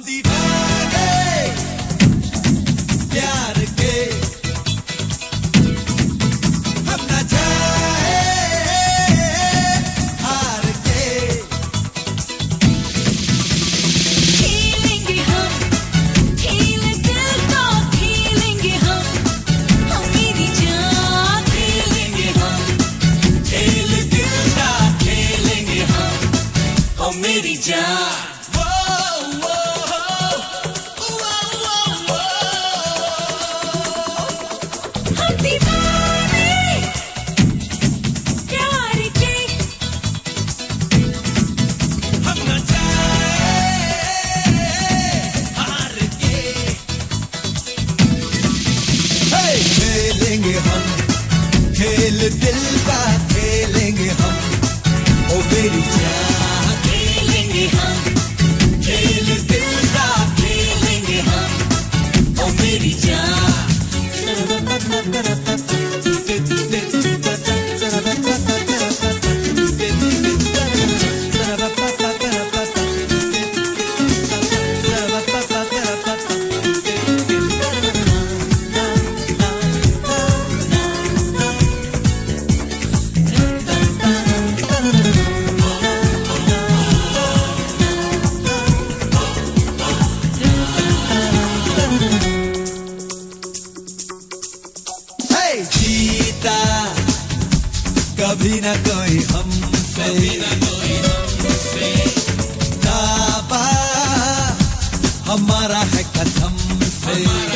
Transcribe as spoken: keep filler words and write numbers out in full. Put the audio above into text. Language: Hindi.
दीवाने प्यार के, हम न जाए हार के। खेलेंगे हम, खेल दिल का खेलेंगे हम, हम मेरी जान खेलेंगे हम, खेल दिल का खेलेंगे हम, ओ मेरी जान। हम दीवाने प्यार के, हम न जाए हार के। हे, खेलेंगे हम, खेल दिल का खेलेंगे हम, ओ मेरी जान। खेलेंगे हम, खेल दिल का खेलेंगे हम, ओ मेरी जान। हे, जीता कभी न कोई हमसे, दावा हमारा है कसम से।